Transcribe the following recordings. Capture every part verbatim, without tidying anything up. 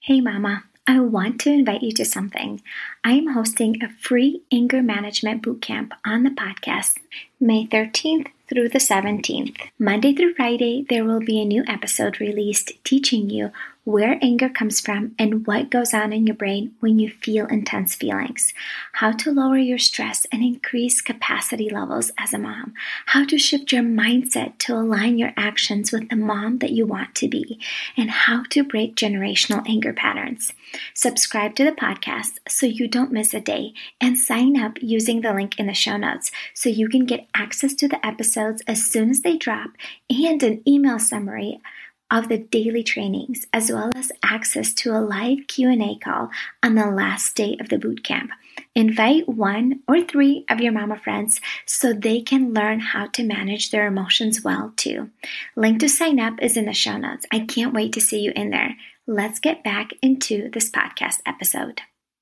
Hey Mama, I want to invite you to something. I am hosting a free anger management bootcamp on the podcast May thirteenth through the seventeenth. Monday through Friday, there will be a new episode released teaching you where anger comes from and what goes on in your brain when you feel intense feelings, how to lower your stress and increase capacity levels as a mom, how to shift your mindset to align your actions with the mom that you want to be, and how to break generational anger patterns. Subscribe to the podcast so you don't miss a day, and sign up using the link in the show notes so you can get access to the episodes as soon as they drop and an email summary of the daily trainings, as well as access to a live Q and A call on the last day of the bootcamp. Invite one or three of your mama friends so they can learn how to manage their emotions well too. Link to sign up is in the show notes. I can't wait to see you in there. Let's get back into this podcast episode.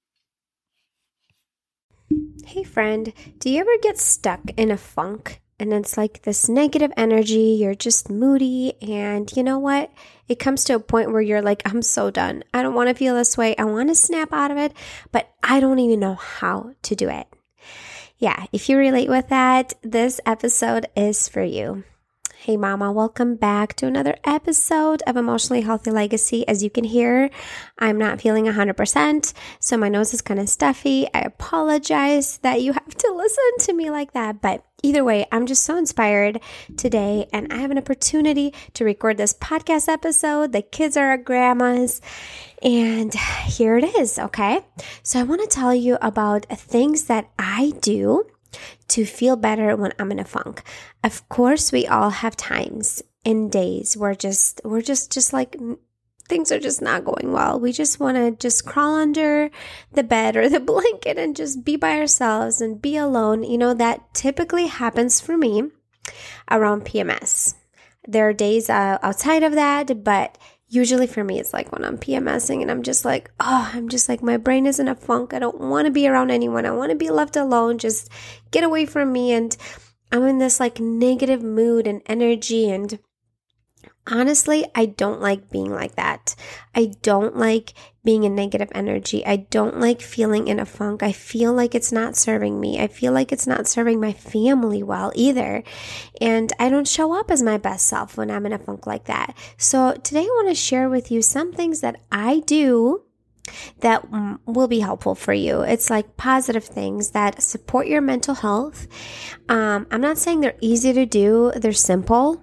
Hey friend, do you ever get stuck in a funk? And it's like this negative energy, you're just moody, and you know what? It comes to a point where you're like, I'm so done. I don't want to feel this way. I want to snap out of it, but I don't even know how to do it. Yeah, if you relate with that, this episode is for you. Hey mama, welcome back to another episode of Emotionally Healthy Legacy. As you can hear, I'm not feeling one hundred percent, so my nose is kind of stuffy. I apologize that you have to listen to me like that, but either way, I'm just so inspired today, and I have an opportunity to record this podcast episode. The kids are at grandma's, and here it is, okay? So I want to tell you about things that I do to feel better when I'm in a funk. Of course, we all have times and days where just we're just just like things are just not going well. We just want to just crawl under the bed or the blanket and just be by ourselves and be alone. You know, that typically happens for me around P M S. There are days uh, outside of that, but usually for me, it's like when I'm PMSing and I'm just like, oh, I'm just like, my brain is in a funk. I don't want to be around anyone. I want to be left alone. Just get away from me. And I'm in this like negative mood and energy. And honestly, I don't like being like that. I don't like being in negative energy. I don't like feeling in a funk. I feel like it's not serving me. I feel like it's not serving my family well either. And I don't show up as my best self when I'm in a funk like that. So today I want to share with you some things that I do that will be helpful for you. It's like positive things that support your mental health. Um, I'm not saying they're easy to do. They're simple.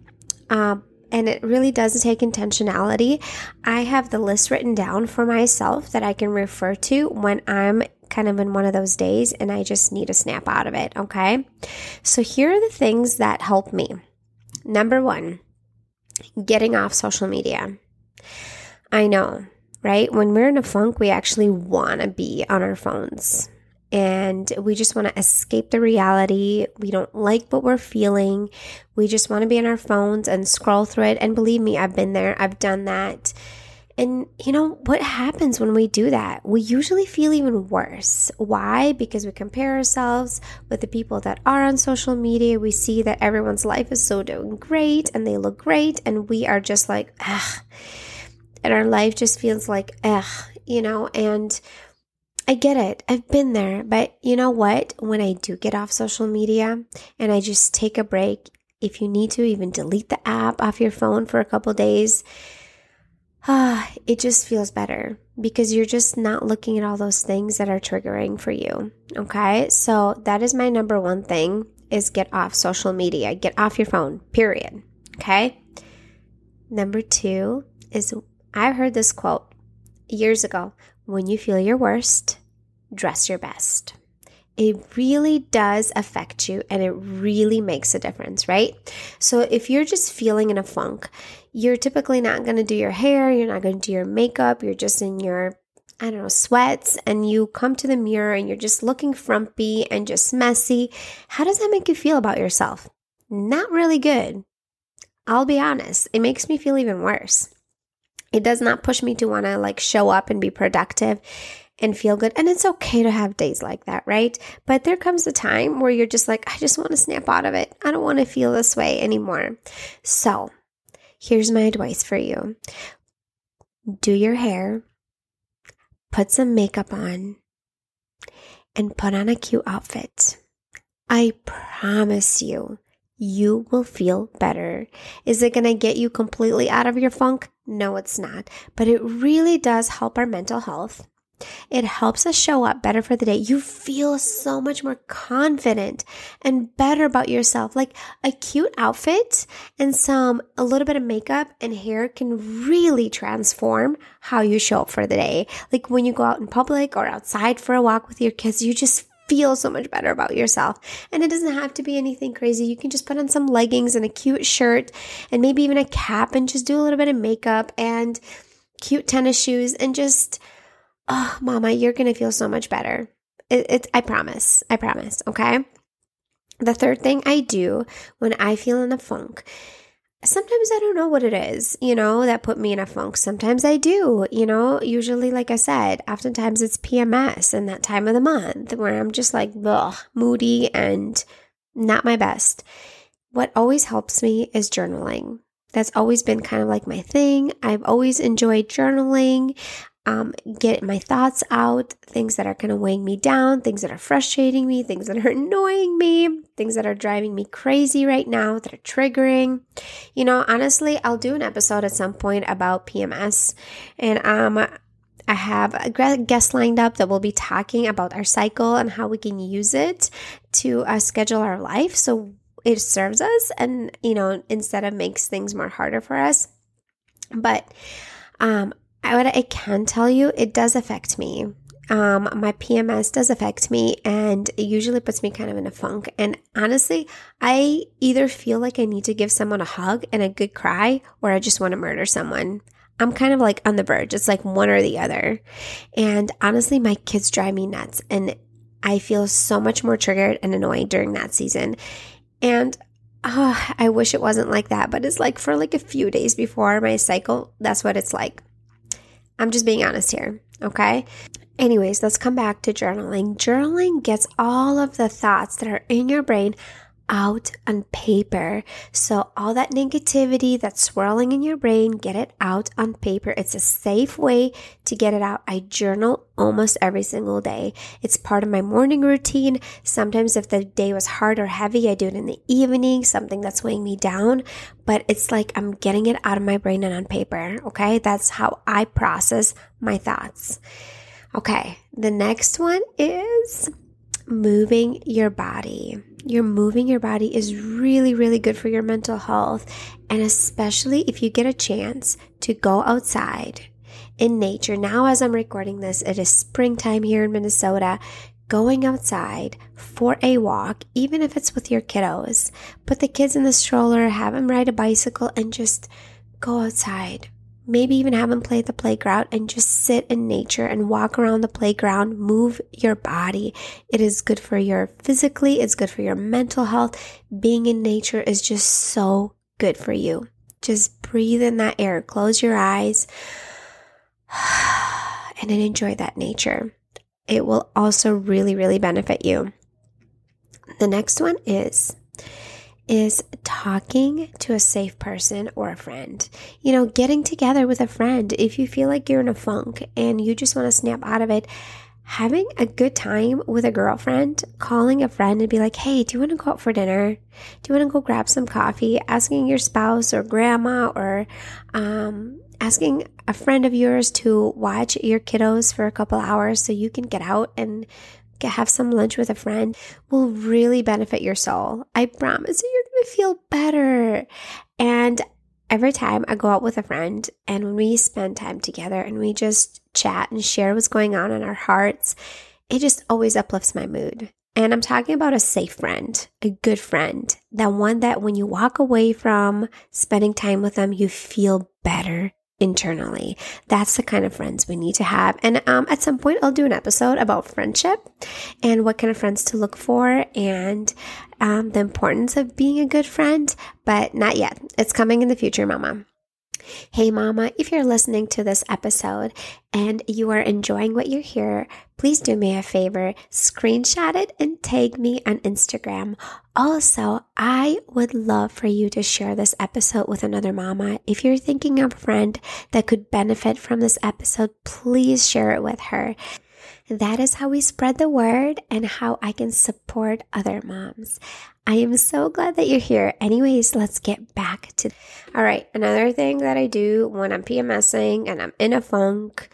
Um, And it really does take intentionality. I have the list written down for myself that I can refer to when I'm kind of in one of those days and I just need to snap out of it, okay? So here are the things that help me. Number one, getting off social media. I know, right? When we're in a funk, we actually want to be on our phones. And we just want to escape the reality. We don't like what we're feeling. We just want to be on our phones and scroll through it. And believe me, I've been there. I've done that. And you know, what happens when we do that? We usually feel even worse. Why? Because we compare ourselves with the people that are on social media. We see that everyone's life is so doing great and they look great. And we are just like, ugh. And our life just feels like, ugh, you know, and I get it. I've been there. But you know what? When I do get off social media and I just take a break, if you need to even delete the app off your phone for a couple days, ah, it just feels better because you're just not looking at all those things that are triggering for you. Okay? So that is my number one thing is get off social media. Get off your phone, period. Okay? Number two is I heard this quote years ago. When you feel your worst, dress your best. It really does affect you and it really makes a difference, right? So if you're just feeling in a funk, you're typically not going to do your hair, you're not going to do your makeup, you're just in your, I don't know, sweats, and you come to the mirror and you're just looking frumpy and just messy. How does that make you feel about yourself? Not really good. I'll be honest, it makes me feel even worse. It does not push me to want to like show up and be productive and feel good. And it's okay to have days like that, right? But there comes a time where you're just like, I just want to snap out of it. I don't want to feel this way anymore. So here's my advice for you. do your hair, put some makeup on, and put on a cute outfit. I promise you, you will feel better. Is it going to get you completely out of your funk? No, it's not. But it really does help our mental health. It helps us show up better for the day. You feel so much more confident and better about yourself. Like a cute outfit and some, a little bit of makeup and hair can really transform how you show up for the day. Like when you go out in public or outside for a walk with your kids, you just feel so much better about yourself. And it doesn't have to be anything crazy. You can just put on some leggings and a cute shirt and maybe even a cap and just do a little bit of makeup and cute tennis shoes and just, oh, mama, you're going to feel so much better. It, it, I promise. I promise. Okay. The third thing I do when I feel in a funk, sometimes I don't know what it is, you know, that put me in a funk. Sometimes I do, you know, usually, like I said, oftentimes it's P M S and that time of the month where I'm just like, ugh, moody and not my best. What always helps me is journaling. That's always been kind of like my thing. I've always enjoyed journaling. Um, get my thoughts out, things that are kind of weighing me down, things that are frustrating me, things that are annoying me, things that are driving me crazy right now, that are triggering. You know, honestly, I'll do an episode at some point about P M S, and um, I have a guest lined up that will be talking about our cycle and how we can use it to uh, schedule our life so it serves us and, you know, instead of makes things more harder for us. But um, I, what I can tell you, it does affect me. Um, my P M S does affect me and it usually puts me kind of in a funk. And honestly, I either feel like I need to give someone a hug and a good cry or I just want to murder someone. I'm kind of like on the verge. It's like one or the other. And honestly, my kids drive me nuts and I feel so much more triggered and annoyed during that season. And oh, I wish it wasn't like that, but it's like for like a few days before my cycle, that's what it's like. I'm just being honest here, okay? Anyways, let's come back to journaling. Journaling gets all of the thoughts that are in your brain out on paper. So all that negativity that's swirling in your brain, get it out on paper. It's a safe way to get it out. I journal almost every single day. It's part of my morning routine. Sometimes if the day was hard or heavy, I do it in the evening, something that's weighing me down. But it's like I'm getting it out of my brain and on paper, okay? That's how I process my thoughts. Okay, the next one is moving your body. You're moving your body is really, really good for your mental health. And especially if you get a chance to go outside in nature. Now, as I'm recording this, it is springtime here in Minnesota. Going outside for a walk, even if it's with your kiddos, put the kids in the stroller, have them ride a bicycle and just go outside. Maybe even have them play at the playground and just sit in nature and walk around the playground, move your body. It is good for your physically, it's good for your mental health. Being in nature is just so good for you. Just breathe in that air, close your eyes, and then enjoy that nature. It will also really, really benefit you. The next one is is talking to a safe person or a friend. You know, getting together with a friend. If you feel like you're in a funk and you just want to snap out of it, having a good time with a girlfriend, calling a friend and be like, hey, do you want to go out for dinner? Do you want to go grab some coffee? Asking your spouse or grandma or um, asking a friend of yours to watch your kiddos for a couple hours so you can get out and have some lunch with a friend will really benefit your soul. I promise you, you're going to feel better. And every time I go out with a friend and when we spend time together and we just chat and share what's going on in our hearts, it just always uplifts my mood. And I'm talking about a safe friend, a good friend, that one that when you walk away from spending time with them, you feel better internally. That's the kind of friends we need to have. And um, at some point, I'll do an episode about friendship and what kind of friends to look for and um, the importance of being a good friend, but not yet. It's coming in the future, mama. Hey mama, if you're listening to this episode and you are enjoying what you hear, please do me a favor, screenshot it and tag me on Instagram. Also, I would love for you to share this episode with another mama. If you're thinking of a friend that could benefit from this episode, please share it with her. That is how we spread the word and how I can support other moms. I am so glad that you're here. Anyways, let's get back to... All right, another thing that I do when I'm PMSing and I'm in a funk,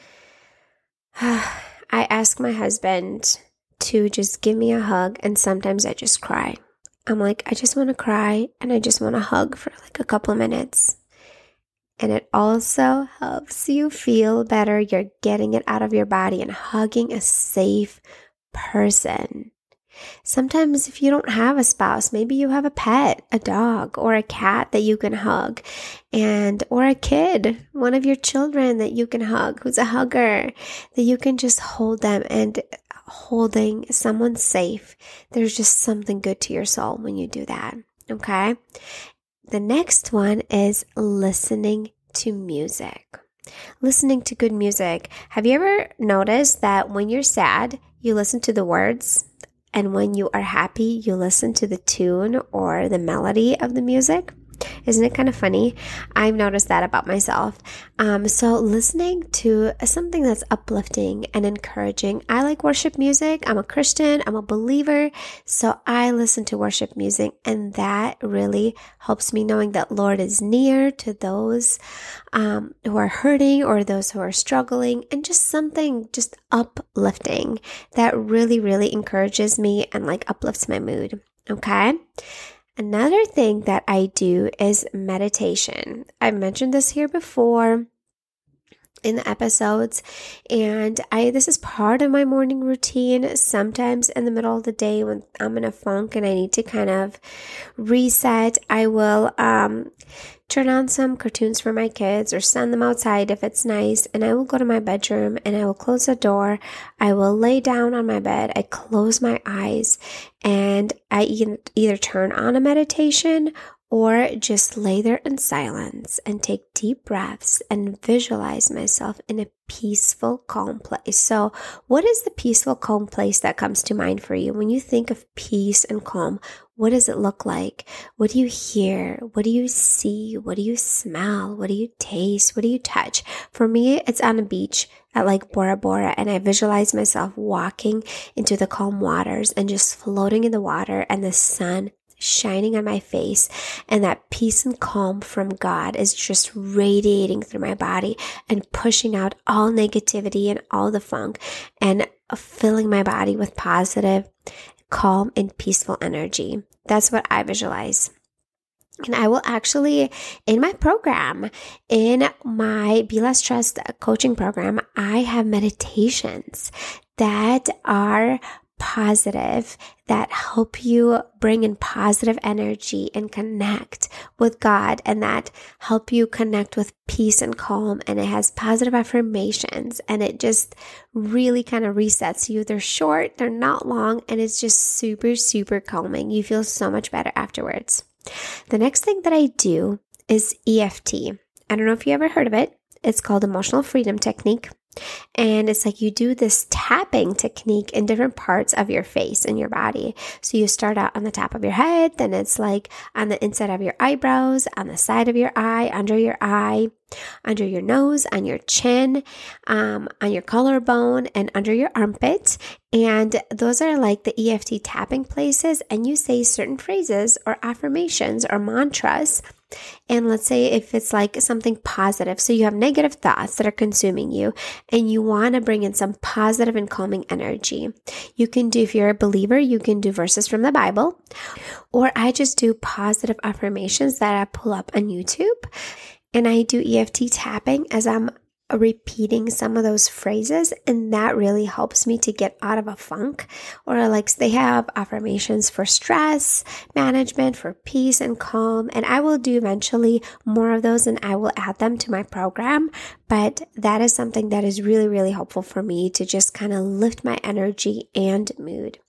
I ask my husband to just give me a hug, and sometimes I just cry. I'm like, I just want to cry and I just want to hug for like a couple of minutes. And it also helps you feel better. You're getting it out of your body and hugging a safe person. Sometimes if you don't have a spouse, maybe you have a pet, a dog, or a cat that you can hug, and or a kid, one of your children that you can hug, who's a hugger, that you can just hold them. And holding someone safe, there's just something good to your soul when you do that, okay? The next one is listening to music. Listening to good music. Have you ever noticed that when you're sad, you listen to the words? And when you are happy, you listen to the tune or the melody of the music? Isn't it kind of funny? I've noticed that about myself. Um, so listening to something that's uplifting and encouraging. I like worship music. I'm a Christian. I'm a believer. So I listen to worship music, and that really helps me knowing that Lord is near to those um, who are hurting or those who are struggling, and just something just uplifting that really, really encourages me and like uplifts my mood. Okay? Another thing that I do is meditation. I've mentioned this here before in the episodes, and I this is part of my morning routine. Sometimes in the middle of the day when I'm in a funk and I need to kind of reset, I will um, turn on some cartoons for my kids or send them outside if it's nice, and I will go to my bedroom and I will close the door. I will lay down on my bed. I close my eyes and I either, either turn on a meditation or just lay there in silence and take deep breaths and visualize myself in a peaceful, calm place. So what is the peaceful, calm place that comes to mind for you? When you think of peace and calm, what does it look like? What do you hear? What do you see? What do you smell? What do you taste? What do you touch? For me, it's on a beach at like Bora Bora, and I visualize myself walking into the calm waters and just floating in the water, and the sun shining on my face, and that peace and calm from God is just radiating through my body and pushing out all negativity and all the funk and filling my body with positive, calm, and peaceful energy. That's what I visualize. And I will actually, in my program, in my Be Less Stressed coaching program, I have meditations that are positive, that help you bring in positive energy and connect with God, and that help you connect with peace and calm. And it has positive affirmations, and it just really kind of resets you. They're short, they're not long, and it's just super, super calming. You feel so much better afterwards. The next thing that I do is E F T. I don't know if you ever heard of it. It's called Emotional Freedom Technique. And it's like you do this tapping technique in different parts of your face and your body. So you start out on the top of your head, then it's like on the inside of your eyebrows, on the side of your eye, under your eye, under your nose, on your chin, um, on your collarbone, and under your armpit. And those are like the E F T tapping places. And you say certain phrases or affirmations or mantras. And let's say if it's like something positive, so you have negative thoughts that are consuming you and you want to bring in some positive and calming energy. You can do, if you're a believer, you can do verses from the Bible, or I just do positive affirmations that I pull up on YouTube, and I do E F T tapping as I'm repeating some of those phrases, and that really helps me to get out of a funk. Or like they have affirmations for stress management, for peace and calm, and I will do eventually more of those, and I will add them to my program. But that is something that is really, really helpful for me to just kind of lift my energy and mood.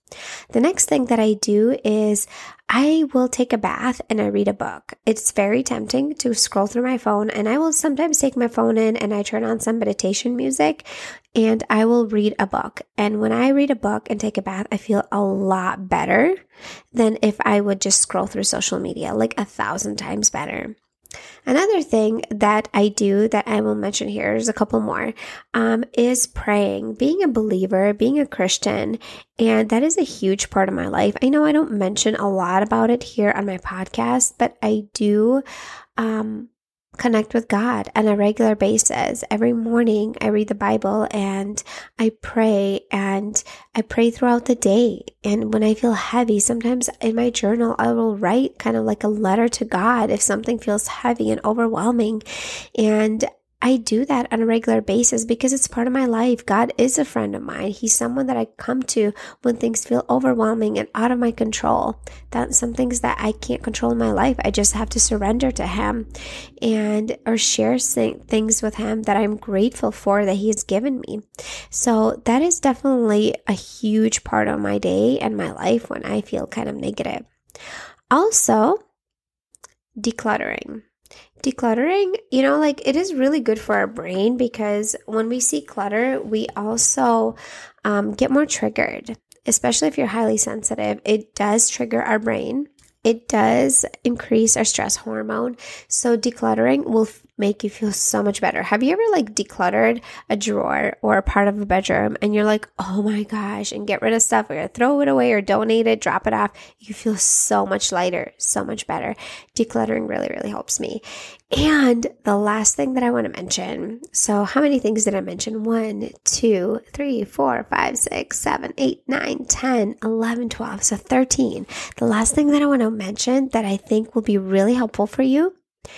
The next thing that I do is I will take a bath and I read a book. It's very tempting to scroll through my phone, and I will sometimes take my phone in and I turn on some meditation music and I will read a book. And when I read a book and take a bath, I feel a lot better than if I would just scroll through social media, like a thousand times better. Another thing that I do that I will mention here, there's a couple more, um, is praying, being a believer, being a Christian. And that is a huge part of my life. I know I don't mention a lot about it here on my podcast, but I do um, connect with God on a regular basis. Every morning I read the Bible and I pray, and I pray throughout the day. And when I feel heavy, sometimes in my journal, I will write kind of like a letter to God if something feels heavy and overwhelming. And I do that on a regular basis because it's part of my life. God is a friend of mine. He's someone that I come to when things feel overwhelming and out of my control. That's some things that I can't control in my life. I just have to surrender to Him and or share things with Him that I'm grateful for that He has given me. So that is definitely a huge part of my day and my life when I feel kind of negative. Also, decluttering. Decluttering, you know, like it is really good for our brain because when we see clutter, we also um, get more triggered, especially if you're highly sensitive. It does trigger our brain. It does increase our stress hormone. So decluttering will f- make you feel so much better. Have you ever like decluttered a drawer or a part of a bedroom and you're like, oh my gosh, and get rid of stuff or throw it away or donate it, drop it off? You feel so much lighter, so much better. Decluttering really, really helps me. And the last thing that I want to mention, so how many things did I mention? One, two, three, four, five, six, seven, eight, nine, ten, eleven, twelve, so thirteen. The last thing that I want to mention that I think will be really helpful for you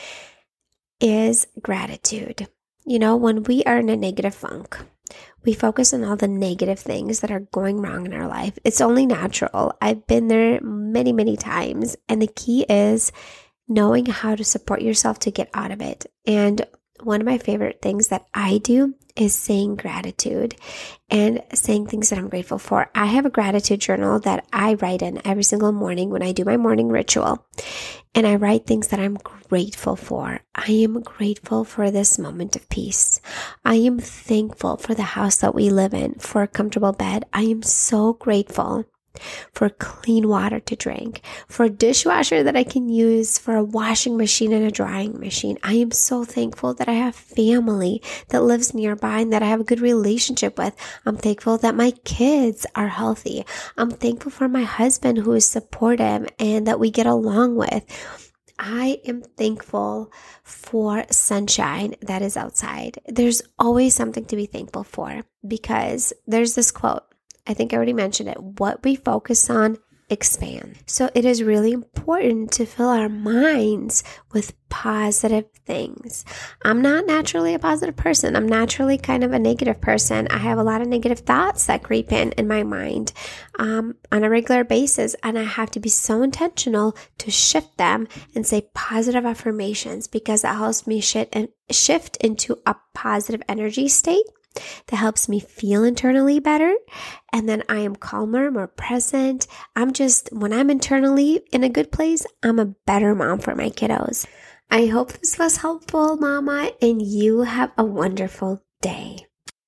is gratitude. You know, when we are in a negative funk, we focus on all the negative things that are going wrong in our life. It's only natural. I've been there many, many times. And the key is knowing how to support yourself to get out of it. And one of my favorite things that I do is saying gratitude and saying things that I'm grateful for. I have a gratitude journal that I write in every single morning when I do my morning ritual. And I write things that I'm grateful for. I am grateful for this moment of peace. I am thankful for the house that we live in, for a comfortable bed. I am so grateful for clean water to drink, for a dishwasher that I can use, for a washing machine and a drying machine. I am so thankful that I have family that lives nearby and that I have a good relationship with. I'm thankful that my kids are healthy. I'm thankful for my husband who is supportive and that we get along with. I am thankful for sunshine that is outside. There's always something to be thankful for because there's this quote. I think I already mentioned it. What we focus on expand. So it is really important to fill our minds with positive things. I'm not naturally a positive person. I'm naturally kind of a negative person. I have a lot of negative thoughts that creep in in my mind um, on a regular basis, and I have to be so intentional to shift them and say positive affirmations because that helps me shift and shift into a positive energy state that helps me feel internally better. And then I am calmer, more present. I'm just, when I'm internally in a good place, I'm a better mom for my kiddos. I hope this was helpful, Mama, and you have a wonderful day.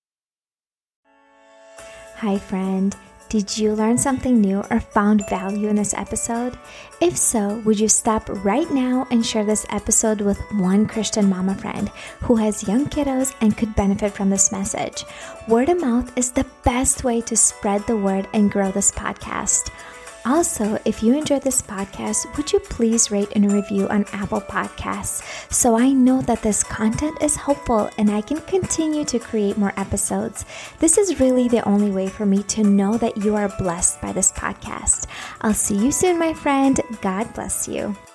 Hi, friend. Did you learn something new or found value in this episode? If so, would you stop right now and share this episode with one Christian mama friend who has young kiddos and could benefit from this message? Word of mouth is the best way to spread the word and grow this podcast. Also, if you enjoyed this podcast, would you please rate and review on Apple Podcasts so I know that this content is helpful and I can continue to create more episodes. This is really the only way for me to know that you are blessed by this podcast. I'll see you soon, my friend. God bless you.